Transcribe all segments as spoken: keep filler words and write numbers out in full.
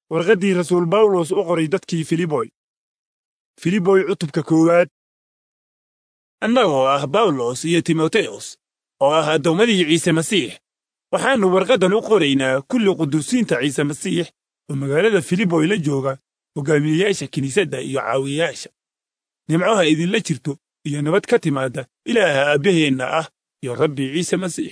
warqaddii rasuul bawlos u qoray dadkii filiboy filiboy cutubka koowaad. annagoo ah bawlos iyo timoteos oo ah addoommadii ciise masiix waxaannu warqaddan u qoraynaa kulli quduusiinta ciise masiix oo magaalada filiboy la jooga hoggaamiyeyaasha kiniisadda iyo caawiyayaasha. nimcoha idinla jirto iyo nabad ka timaadda ilaaha aabbaheenna ah iyo rabbi ciise masiix.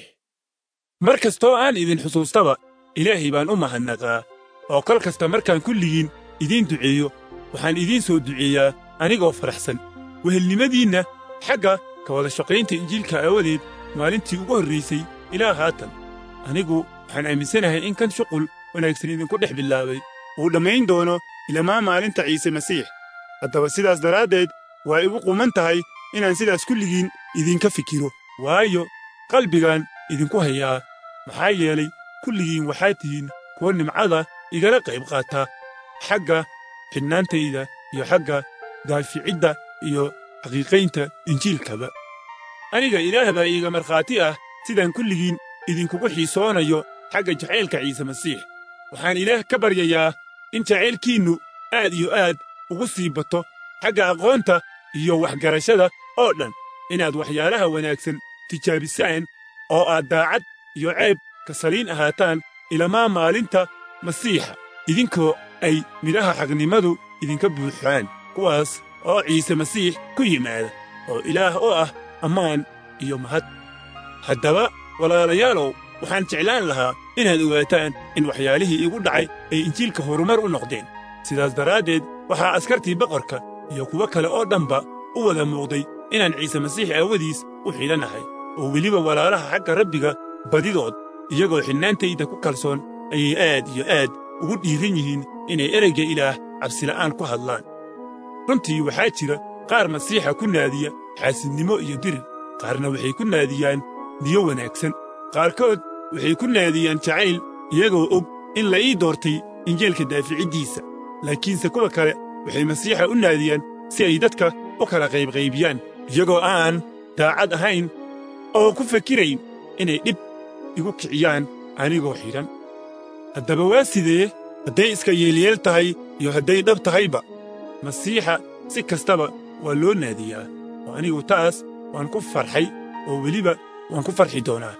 mar kastoo aan idin xusuustaba ilaahay baan u mahadnaqaa oo kol kasta markaan kulligiin idiin duceeyo waxaan idiin soo duceeyaa anigoo faraxsan wehelnimadiinna xagga ka wada shaqaynta injiilka aawadeed maalintii ugu horraysay ilaa haatan. anigu waxaan aaminsanahay in kan shuqul wanaagsan idinku dhex bilaabay uu dhammayn doono ilamaa maalinta ciise masiix. haddaba sidaas daraaddeed waa igu quman tahay inaan sidaas kulligiin idinka fikiro, waayo qalbigaan idinku hayaa. maxaa yeelay kulligiin waxaa tihiin kuwa nimcada igala qayb qaataa xagga xidhnaantayda iyo xagga daaficidda iyo xaqiiqaynta injiilkaba. aniga ilaah baa iiga markhaati ah sidaan kulligiin idinkugu xiisoonayo xagga jacaylka ciise masiix. waxaan ilaah ka baryayaa in jacaylkiinnu aad iyo aad ugu sii bato xagga aqoonta iyo waxgarashada oo dhan, inaad waxyaalaha wanaagsan tijaabisaan oo aad daacad iyo ceeb ka saliin ahaataan ilamaa maalinta masiixa, idinkoo ay midhaha xaqnimadu idinka buuxaan, kuwaas oo ciise masiix ku yimaada oo ilaah oo ah ammaan iyo mahad. haddaba walaalayaalow, waxaan jeclaan lahaa inaad ogaataan in waxyaalihii igu dhacay ay injiilka horumar u noqdeen. sidaas daraaddeed waxaa askartii boqorka iyo kuwo kale oo dhanba u wada muuqday inaan ciise masiix aawadiis u xidhanahay, oo weliba walaalaha xagga rabbiga badidood iyagoo xidhnaantayda ku kalsoon ayay aad iyo aad ugu dhiiran yihiin inay ereyga ilaah cabsila'aan ku hadlaan. runtii waxaa jira qaar masiixa ku naadiya xaasidnimo iyo dirir, qaarna waxay ku naadiyaan niyo wanaagsan, qaarkood waxay ku naadiyaan jacayl iyagoo og in la ii doortay injiilka daaficiddiisa. laakiinse kuwa kale waxay masiixa u naadiyaan si ay dadka u kala qaybqaybiyaan, iyagoo aan daacad ahayn oo ku fakirayn inay dhib igu kiciyaan anigoo xidhan. haddaba waa sidee hadday iska yeelyeel tahay iyo hadday dhab tahayba, masiixa si kastaba waa loo naadiyaa, oo anigu taas waan ku farxay oo weliba waan ku farxi doonaa.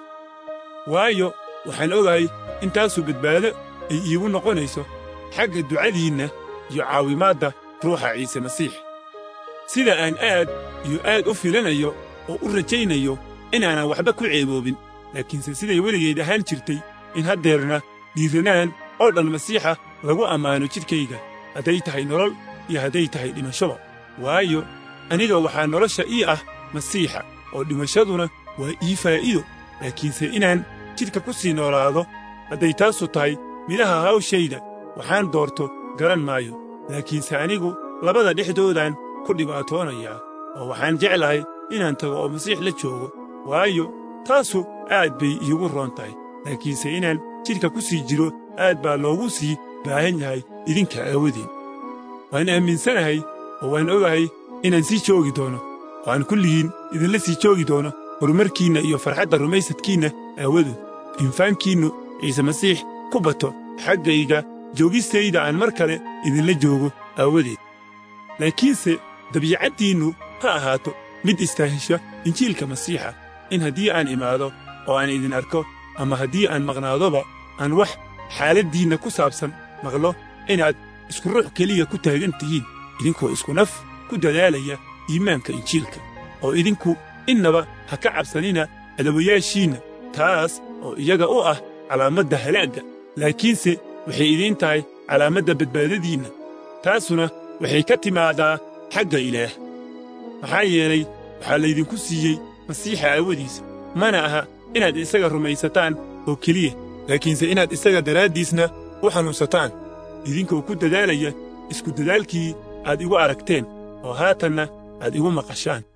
waayo waxaan ogahay in taasu badbaado ay iigu noqonayso xagga ducadiinna iyo caawimaadda ruuxa ciise masiix. sida aan aad iyo aad u filanayo oo u rajaynayo inaanan waxba ku ceeboobin, laakiinse siday weligeed ahaan jirtay in haddeerna dhiiranaan oo dhan masiixa lagu ammaano jidhkayga, hadday tahay nolol iyo hadday tahay dhimashoba. waayo aniga waxaa nolosha ii ah masiixa, oo dhimashaduna waa ii faa'iido. laakiinse inaan jidhka ku sii noolaado, hadday taasu tahay midhaha hawshayda, waxaan doorto garan maayo. laakiinse anigu labada dhexdoodaan ku dhibaatoonayaa, oo waxaan jeclahay inaan tago oo masiix la joogo, waayo taasu aad bay iigu roon tahay. laakiinse inaan jidhka ku sii jiro aad baa loogu sii baahan yahay idinka aawadeen. waan aaminsanahay oo waan ogahay inaan sii joogi doono, oo aan kulligiin idinla sii joogi doono horumarkiinna iyo farxadda rumaysadkiinna aawadood, infaankiinnu ciise masiix ku bato xaggayga joogistayda aan mar kale idinla joogo aawadeed. laakiinse dabiicaddiinnu ha ahaato mid istaahisha injiilka masiixa, in haddii aan imaado oo aan idin arko, ama haddii aan maqnaadoba, aan wax xaaladdiinna ku saabsan maqlo inaad isku ruux keliya ku taagan tihiin, idinkoo isku naf ku dadaalaya iimaanka injiilka, oo idinku innaba ha ka cabsanina adawayaashiinna, taas oo iyaga u ah calaamadda halaagga, laakiinse waxay idiin tahay calaamadda badbaadadiinna. taasuna waxay ka timaadaa xagga ilaah. maxaa yeelay waxaa laydinku siiyey masiixa aawadiisa, mana aha inaad isaga rumaysataan oo keliya, laakiinse inaad isaga daraaddiisna u xanuunsataan, idinkoo ku dadaalaya isku dadaalkii aad igu aragteen oo haatanna aad igu maqashaan.